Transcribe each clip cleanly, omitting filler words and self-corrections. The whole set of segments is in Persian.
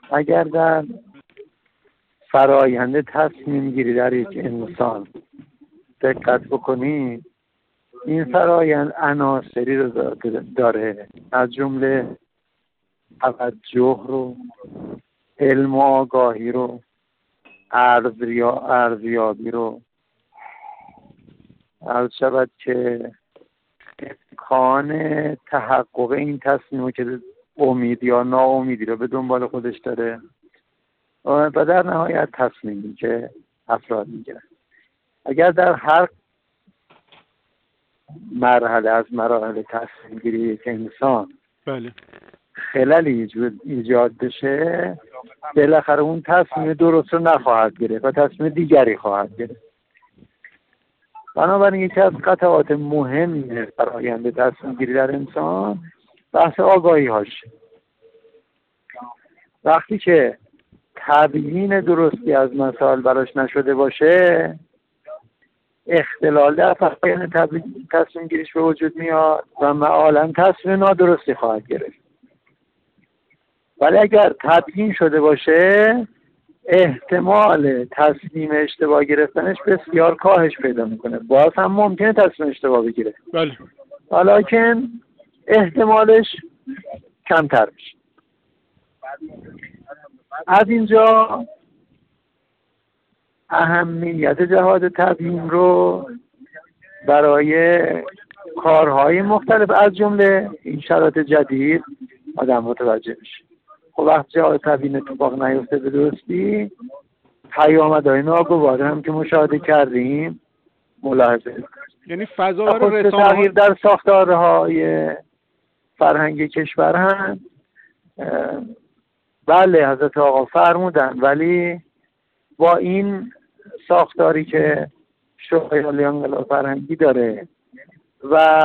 اگر در فرایند تصمیم گیری در یک انسان دقت بکنید، این فرایند عناصری رو داره، از جمله توجه رو، علم و آگاهی رو، ارزیابی رو، عرض شود که امکان تحقق این تصمیم که امید یا ناامیدی رو به دنبال خودش داره و در نهایت تصمیمی که افراد میگیرن. اگر در هر مرحله از مراحل تصمیم گیری یک انسان بله خللی ایجاد بشه، بالاخره اون تصمیم درست رو نخواهد گرفت و تصمیم دیگری خواهد گرفت. بنابراین یکی از قطعات مهم فرآیند تصمیم گیری در انسان بحث آگاهی هاشه. وقتی که تبیین درستی از مسائل براش نشده باشه، اختلال در فرآیند تصمیم گیریش به وجود میاد و معالاً تصمیم نادرستی خواهد گرفت. ولی اگر تبیین شده باشه، احتمال تصمیم اشتباه گرفتنش بسیار کاهش پیدا میکنه. باز هم ممکنه تصمیم اشتباه بگیره، بله، ولیکن احتمالش کمتر میشه. از اینجا اهمیت جهاد تبیین رو برای کارهای مختلف از جمله این شرایط جدید آدم متوجه میشه. خب وقتی جهاد تبیین اتفاق نیفته به درستی، پیامدهای ناگوار هم که مشاهده کردیم ملاحظه، یعنی فضا برای رسانه تغییر در ساختارهای فرهنگی کشور هم بله حضرت آقا فرمودن، ولی با این ساختاری که شورای عالی انقلاب فرهنگی داره و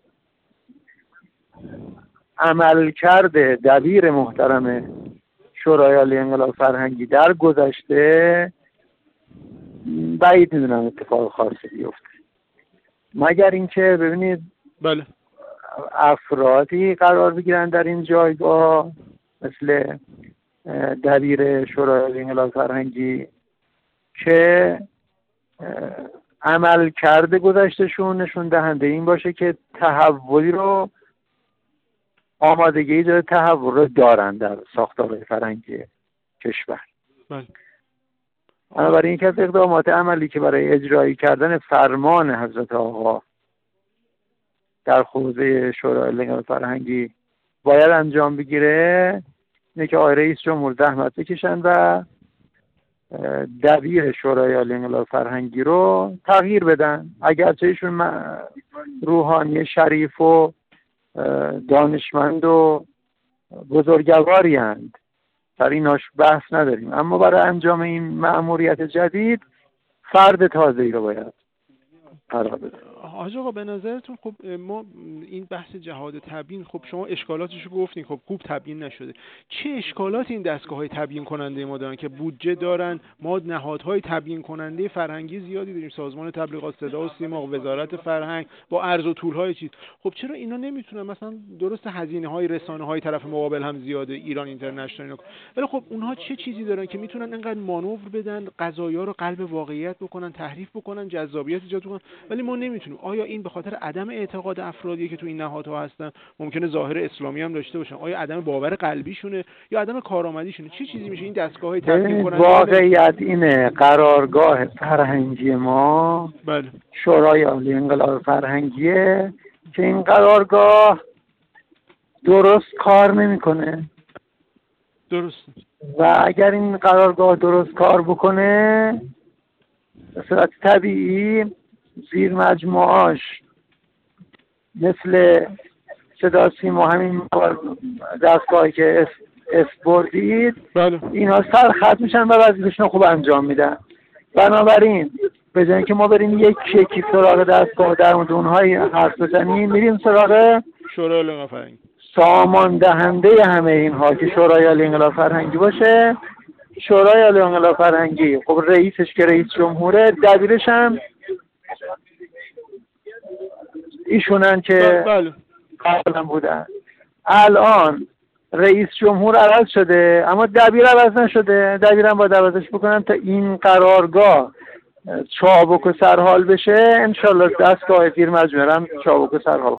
عمل کرده دبیر محترم شورای عالی انقلاب فرهنگی در گذشته، بعید میدونم اتفاق خاصی بیفته، مگر اینکه ببینید بله افرادی قرار بگیرن در این جایگاه مثل دبیر شورای عالی انقلاب فرهنگی که عمل کرده گذشتهشون نشون دهنده این باشه که تحولی رو آمادگی داره، تحول رو دارن در ساختارهای فرهنگی کشور. بله. بنابراین یکی از اقدامات عملی که برای اجرایی کردن فرمان حضرت آقا در حوزه شورای عالی انقلاب فرهنگی باید انجام بگیره اینه که آقای رئیس جمهور زحمت بکشن و دبیر شورای عالی انقلاب فرهنگی رو تغییر بدن. اگرچه ایشون روحانی شریف و دانشمند و بزرگواری هستند، در ایناش بحث نداریم، اما برای انجام این مأموریت جدید فرد تازه‌ای رو باید قرار بده. حاج آقا به نظرتون خب ما این بحث جهاد تبیین، خب شما اشکالاتشو گفتین، خب خوب تبیین نشده، چه اشکالاتی این دستگاه‌های تبیین کننده ما دارن که بودجه دارن؟ ما نهادهای تبیین کننده فرهنگی زیادی داریم، سازمان تبلیغات، صدا و سیما، وزارت فرهنگ با عرض و طول‌های چیز. خب چرا اینا نمیتونن مثلا درست هزینه‌های رسانه‌های طرف مقابل هم زیاده، ایران اینترنشنال، ولی خب اونها چه چیزی دارن که میتونن اینقدر مانور بدن، قضایا رو قلب واقعیت بکنن، تحریف بکنن، جذابیت ایجاد کنن، ولی ما نمیتونیم؟ آیا این به خاطر عدم اعتقاد افرادی که تو این نهادها هستن، ممکنه ظاهر اسلامی هم داشته باشن؟ آیا عدم باور قلبیشونه یا عدم کارآمدیشونه؟ چه چیزی میشه این دستگاه‌های تبیین کننده؟ واقعیت اینه قرارگاه فرهنگی ما بله شورای عالی انقلاب فرهنگیه که این قرارگاه درست کار نمیکنه. درست. و اگر این قرارگاه درست کار بکنه به صورت طبیعی زیر مجموعاش مثل صدا سیما، همین دستگاهی که اسپوردید، بله. اینا سرخط میشن و وظیفه‌شون خوب انجام میدن. بنابراین به جای اینکه ما بریم یکی سراغ دستگاه در مورد اونهایی حرف بزنیم، میریم سراغ شورای عالی انقلاب فرهنگی، سامان دهنده همه اینها که شورای عالی انقلاب فرهنگی باشه. شورای عالی انقلاب فرهنگی خب رئیسش که رئیس جمهوره، دبیرش هم ایشونن که بله قبلا بودن. الان رئیس جمهور عوض شده اما دبیر عوض نشده. دبیرم باید عوضش بکنم تا این قرارگاه چابک و سرحال بشه. انشالله دستگاه پیر مجموعه هم چابک و سرحال